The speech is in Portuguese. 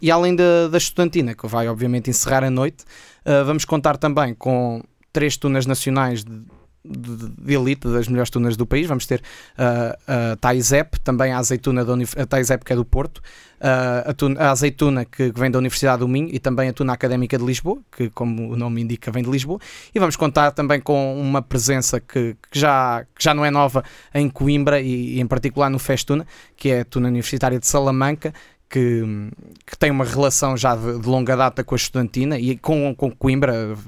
E além da estudantina, que vai obviamente encerrar a noite, vamos contar também com 3 tunas nacionais de elite, das melhores tunas do país. Vamos ter a Taizep, também a azeituna a Taizep, que é do Porto, a azeituna que vem da Universidade do Minho, e também a tuna académica de Lisboa, que, como o nome indica, vem de Lisboa. E vamos contar também com uma presença que já não é nova em Coimbra, e em particular no Festuna, que é a tuna universitária de Salamanca, que tem uma relação já de longa data com a estudantina e com Coimbra.